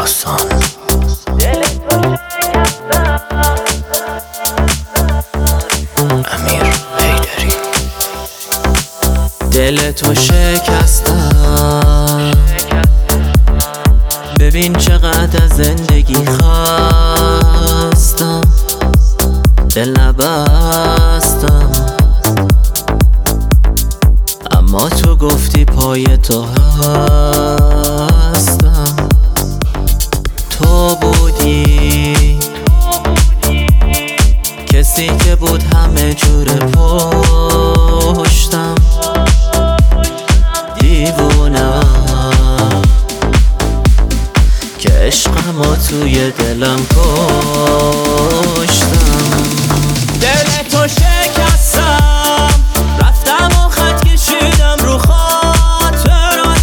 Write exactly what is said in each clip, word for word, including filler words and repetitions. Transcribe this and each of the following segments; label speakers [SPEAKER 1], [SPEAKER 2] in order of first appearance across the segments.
[SPEAKER 1] داستان. امیر حیدری. دل تو شکستم، ببین چقدر از زندگی خستم، دل نبستم، اما تو گفتی پای تو هستم. تو بودی کسی که بود همه جور پشتم، دیوونم که عشقمو توی دلم کشتم. دل تو شکستم، رفتم و خط کشیدم رو خاطرات،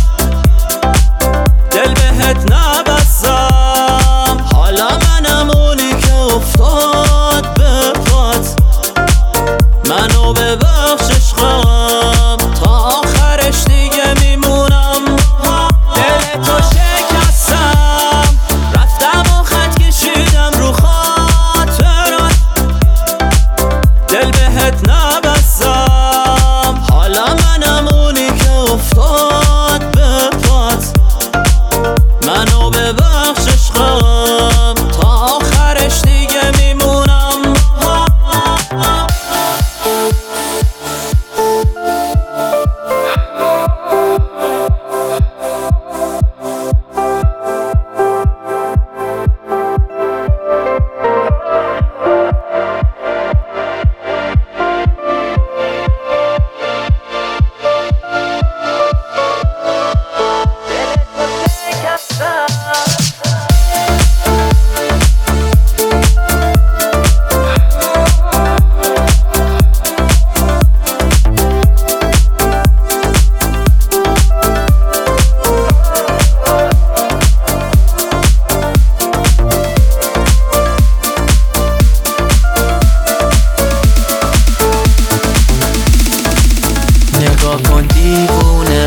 [SPEAKER 1] دل بهت نبستم، حالا منم اونی که افتاد به پات. منو ببخش عشقم، تا آخرش دیگه میمونم. دل تو شکستم، رفتم و خط کشیدم رو خاطرات، دل بهت نبستم، حالا منم اونی که افتاد به پات. منو ببخش عشقم، تا آخرش دیگه میمونم. نگاه کن دیوونه،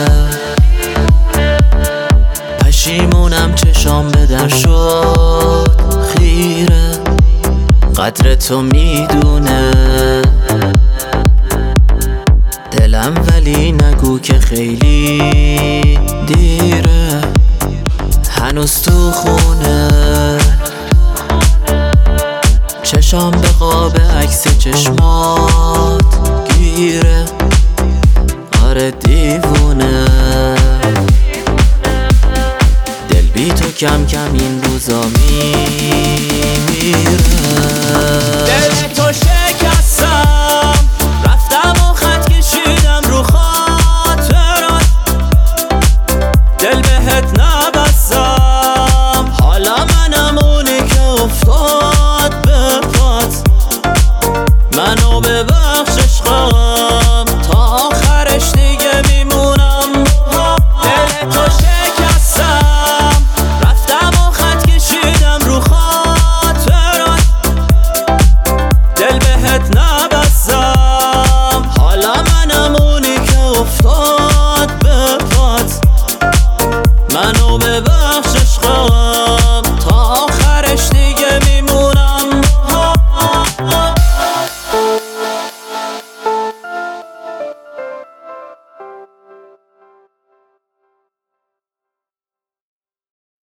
[SPEAKER 1] پشیمونم چشام به در شد خیره، قدر تو میدونه دلم، ولی نگو که خیلی دیره. هنوز تو خونه چشام به قاب عکس چشمات گیره. آره دیوونه، دل بی تو کم کم این